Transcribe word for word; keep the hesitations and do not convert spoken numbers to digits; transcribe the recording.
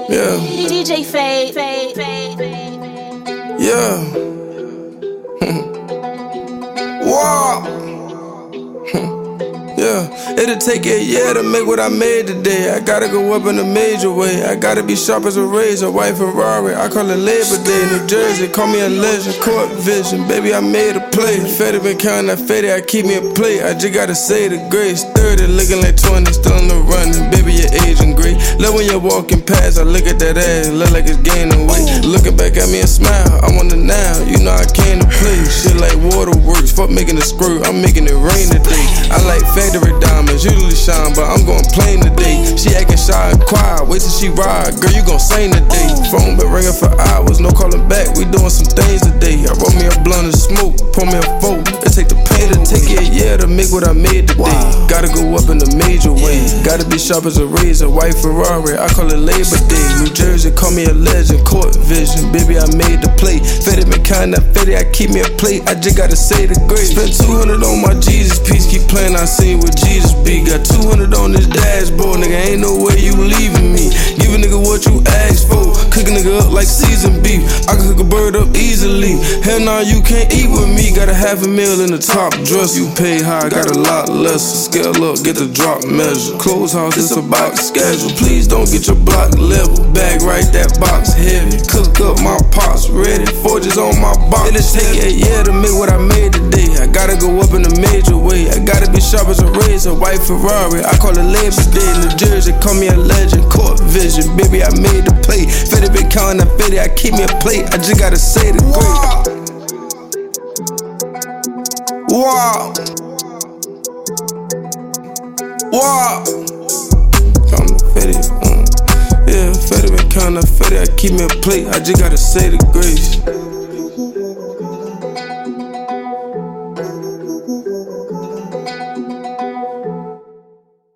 Yeah. D J Fade, Fade, Fade, Fade. Yeah. Wow. Yeah, it'll take a year to make what I made today. I gotta go up in a major way. I gotta be sharp as a razor, white Ferrari. I call it Labor Day, New Jersey. Call me a legend, court vision. Baby, I made a play. Fetty been counting that Fetty, I keep me a plate. I just gotta say the grace. thirty, looking like twenty, still on the run. Baby, you're aging great. Love when you're walking past. I look at that ass, look like it's gaining weight. Looking back at me and smile. I want it now. You know I came to play. Shit like waterworks. Fuck making it squirt. I'm making it rain today. I like factory diamonds, usually shine, but I'm going plain today. She acting shy and quiet, wait till she ride. Girl, you gon' sing today. Phone been ringing for hours, no calling back. We doing some things today. I roll me a blunt and smoke, pour me a fork. It take the pain to take it, yeah, to make what I made today. Wow. Gotta go up in a major way. Gotta be sharp as a razor, white Ferrari. I call it Labor Day. New Jersey, call me a legend, court vision. Baby, I made the play. Fetty been kinda Fetty, I keep me a plate. I just gotta say the grace. Spent two hundred on my Jesus piece, keep playing, I seen with Jesus be. Got two hundred on this dashboard, nigga, ain't no way you leaving me. Give a nigga what you asked for, cook a nigga up like seasoned beef. I can cook a bird up easily. Hell nah, you can't eat with me. Got a half a meal in the top dress. You pay high, got a lot less. Scale up, get the drop measure. Close house, it's a box schedule. Please don't get your block level. Bag right, that box heavy. Cook up my pots ready. Forges on my box. It'll take a year to make what I made today. I gotta go up in a major way. I gotta be sharp as a razor, white Ferrari. I call it Labor Day. New Jersey, call me a legend, court vision. Baby, I made the play. Fetty been counting that Fetty, I keep me a plate. I just gotta say the great. Wow. Wow. I'm Fetty, uh, yeah, Fetty been counting that Fetty, I keep me a plate. I just gotta say the grace.